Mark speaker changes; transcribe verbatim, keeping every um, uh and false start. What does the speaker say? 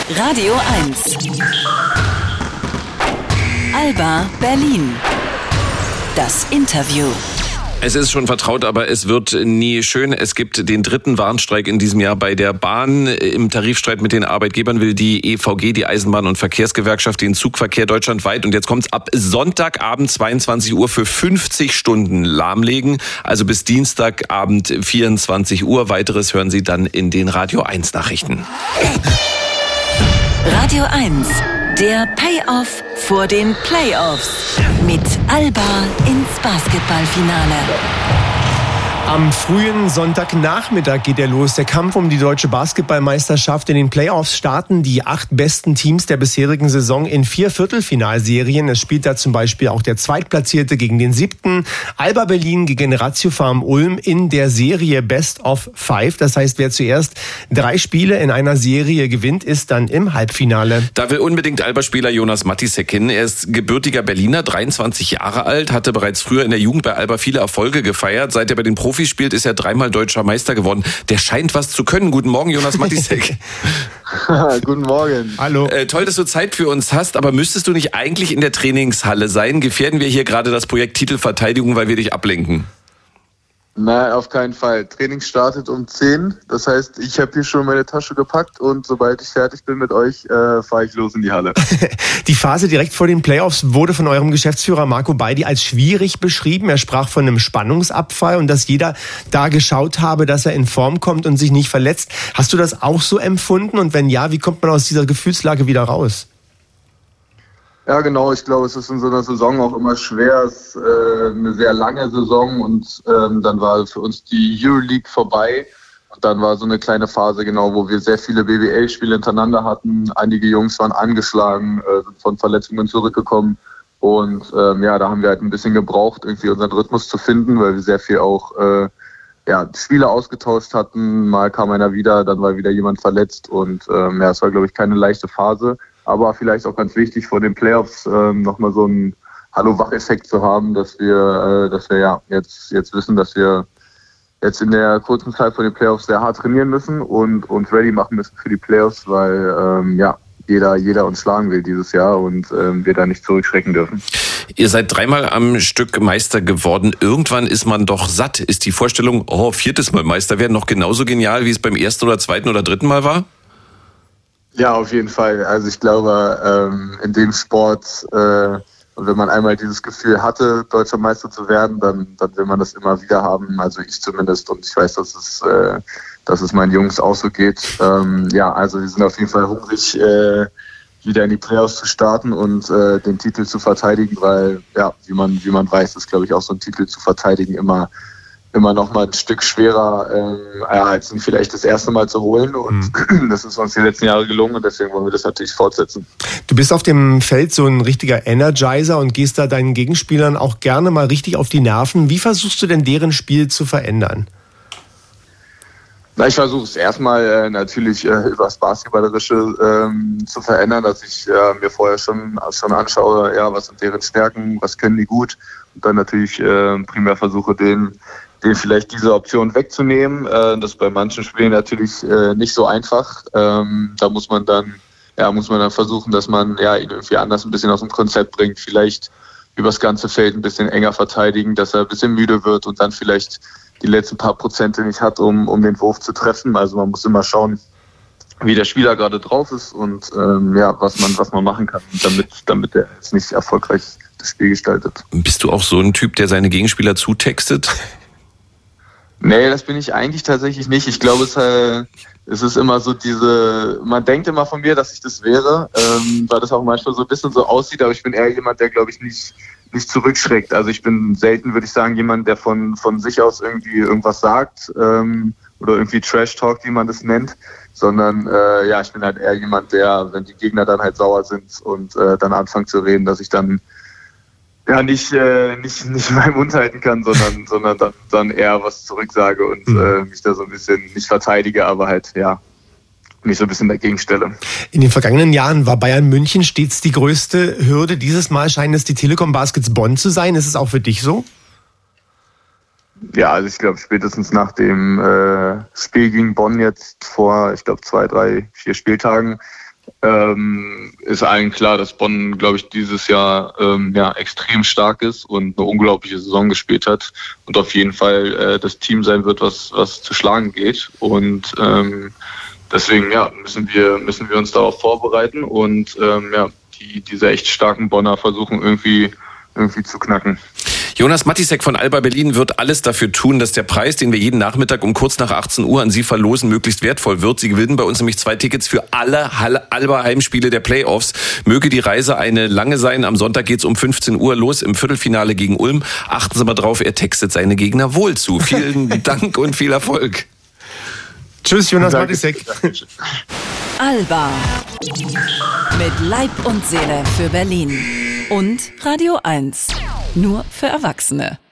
Speaker 1: Radio eins. Alba Berlin. Das Interview.
Speaker 2: Es ist schon vertraut, aber es wird nie schön. Es gibt den dritten Warnstreik in diesem Jahr bei der Bahn. Im Tarifstreit mit den Arbeitgebern will die E V G, die Eisenbahn- und Verkehrsgewerkschaft, den Zugverkehr deutschlandweit, und jetzt kommt's, ab Sonntagabend zweiundzwanzig Uhr für fünfzig Stunden lahmlegen. Also bis Dienstagabend vierundzwanzig Uhr. Weiteres hören Sie dann in den Radio eins Nachrichten.
Speaker 1: Radio eins. Der Payoff vor den Playoffs. Mit Alba ins Basketballfinale.
Speaker 3: Am frühen Sonntagnachmittag geht er los. Der Kampf um die deutsche Basketballmeisterschaft. In den Playoffs starten die acht besten Teams der bisherigen Saison in vier Viertelfinalserien. Es spielt da zum Beispiel auch der Zweitplatzierte gegen den siebten. Alba Berlin gegen Ratio Farm Ulm in der Serie Best of Five. Das heißt, wer zuerst drei Spiele in einer Serie gewinnt, ist dann im Halbfinale.
Speaker 2: Da will unbedingt Alba-Spieler Jonas Matisek hin. Er ist gebürtiger Berliner, dreiundzwanzig Jahre alt, hatte bereits früher in der Jugend bei Alba viele Erfolge gefeiert. Seit er bei den Profis spielt, ist er dreimal deutscher Meister geworden. Der scheint was zu können. Guten Morgen, Jonas Matisek.
Speaker 4: Guten Morgen.
Speaker 3: Hallo.
Speaker 2: Äh, toll, dass du Zeit für uns hast, aber müsstest du nicht eigentlich in der Trainingshalle sein? Gefährden wir hier gerade das Projekt Titelverteidigung, weil wir dich ablenken?
Speaker 4: Nein, auf keinen Fall. Training startet um zehn. Das heißt, ich habe hier schon meine Tasche gepackt und sobald ich fertig bin mit euch, äh, fahre ich los in die Halle.
Speaker 3: Die Phase direkt vor den Playoffs wurde von eurem Geschäftsführer Marco Beidi als schwierig beschrieben. Er sprach von einem Spannungsabfall und dass jeder da geschaut habe, dass er in Form kommt und sich nicht verletzt. Hast du das auch so empfunden? Und wenn ja, wie kommt man aus dieser Gefühlslage wieder raus?
Speaker 4: Ja, genau. Ich glaube, es ist in so einer Saison auch immer schwer. Es ist äh, eine sehr lange Saison und ähm, dann war für uns die Euroleague vorbei. Und dann war so eine kleine Phase, genau, wo wir sehr viele B B L-Spiele hintereinander hatten. Einige Jungs waren angeschlagen, äh, sind von Verletzungen zurückgekommen. Und ähm, ja, da haben wir halt ein bisschen gebraucht, irgendwie unseren Rhythmus zu finden, weil wir sehr viel auch äh, ja, Spiele ausgetauscht hatten. Mal kam einer wieder, dann war wieder jemand verletzt. Und ähm, ja, es war, glaube ich, keine leichte Phase. Aber vielleicht auch ganz wichtig vor den Playoffs ähm, nochmal so einen Hallo-Wach-Effekt zu haben, dass wir, äh, dass wir ja jetzt jetzt wissen, dass wir jetzt in der kurzen Zeit vor den Playoffs sehr hart trainieren müssen und uns ready machen müssen für die Playoffs, weil ähm, ja jeder jeder uns schlagen will dieses Jahr und ähm, wir da nicht zurückschrecken dürfen.
Speaker 2: Ihr seid dreimal am Stück Meister geworden. Irgendwann ist man doch satt. Ist die Vorstellung, oh, viertes Mal Meister werden, noch genauso genial, wie es beim ersten oder zweiten oder dritten Mal war?
Speaker 4: Ja, auf jeden Fall. Also ich glaube, ähm, in dem Sport, äh, wenn man einmal dieses Gefühl hatte, deutscher Meister zu werden, dann, dann will man das immer wieder haben. Also ich zumindest, und ich weiß, dass es, äh, dass es meinen Jungs auch so geht. Ähm, ja, also wir sind auf jeden Fall hungrig, äh, wieder in die Playoffs zu starten und äh, den Titel zu verteidigen, weil, ja, wie man, wie man weiß, ist, glaube ich, auch so ein Titel zu verteidigen immer immer noch mal ein Stück schwerer, ähm, als ihn vielleicht das erste Mal zu holen. Und mhm. das ist uns die letzten Jahre gelungen und deswegen wollen wir das natürlich fortsetzen.
Speaker 3: Du bist auf dem Feld so ein richtiger Energizer und gehst da deinen Gegenspielern auch gerne mal richtig auf die Nerven. Wie versuchst du denn deren Spiel zu verändern?
Speaker 4: Na, ich versuche es erstmal äh, natürlich äh, über das Basketballerische ähm, zu verändern, dass ich äh, mir vorher schon, schon anschaue, ja, was sind deren Stärken, was können die gut. Und dann natürlich äh, primär versuche, den den vielleicht diese Option wegzunehmen. Äh, das ist bei manchen Spielen natürlich äh, nicht so einfach. Ähm, da muss man dann, ja, muss man dann versuchen, dass man ja ihn irgendwie anders ein bisschen aus dem Konzept bringt. Vielleicht übers ganze Feld ein bisschen enger verteidigen, dass er ein bisschen müde wird und dann vielleicht die letzten paar Prozente nicht hat, um, um den Wurf zu treffen. Also man muss immer schauen, wie der Spieler gerade drauf ist und ähm, ja, was man, was man machen kann, damit, damit er jetzt nicht erfolgreich das Spiel gestaltet.
Speaker 2: Bist du auch so ein Typ, der seine Gegenspieler zutextet?
Speaker 4: Nee, das bin ich eigentlich tatsächlich nicht. Ich glaube, es, äh, es ist immer so diese, man denkt immer von mir, dass ich das wäre, ähm, weil das auch manchmal so ein bisschen so aussieht, aber ich bin eher jemand, der, glaube ich, nicht, nicht zurückschreckt. Also ich bin selten, würde ich sagen, jemand, der von, von sich aus irgendwie irgendwas sagt ähm, oder irgendwie Trash-Talk, wie man das nennt, sondern äh, ja, ich bin halt eher jemand, der, wenn die Gegner dann halt sauer sind und äh, dann anfangen zu reden, dass ich dann ja nicht äh, nicht nicht meinen Mund halten kann, sondern sondern dann, dann eher was zurücksage und mhm. äh, mich da so ein bisschen nicht verteidige, aber halt ja mich so ein bisschen dagegen stelle.
Speaker 3: In den vergangenen Jahren war Bayern München stets die größte Hürde. Dieses Mal scheint es die Telekom Baskets Bonn zu sein. Ist es auch für dich so?
Speaker 4: Ja, also ich glaube spätestens nach dem äh, Spiel gegen Bonn jetzt vor, ich glaube zwei, drei, vier Spieltagen ähm, ist allen klar, dass Bonn, glaube ich, dieses Jahr ähm, ja, extrem stark ist und eine unglaubliche Saison gespielt hat und auf jeden Fall äh, das Team sein wird, was, was zu schlagen geht. Und ähm, deswegen ja, müssen wir, müssen wir uns darauf vorbereiten und ähm, ja, die, diese echt starken Bonner versuchen irgendwie, irgendwie zu knacken.
Speaker 2: Jonas Matisek von Alba Berlin wird alles dafür tun, dass der Preis, den wir jeden Nachmittag um kurz nach achtzehn Uhr an Sie verlosen, möglichst wertvoll wird. Sie gewinnen bei uns nämlich zwei Tickets für alle Alba Heimspiele der Playoffs. Möge die Reise eine lange sein. Am Sonntag geht's um fünfzehn Uhr los im Viertelfinale gegen Ulm. Achten Sie mal drauf, er textet seine Gegner wohl zu. Vielen Dank und viel Erfolg.
Speaker 3: Tschüss, Jonas Matisek.
Speaker 1: Alba mit Leib und Seele für Berlin und Radio eins. Nur für Erwachsene.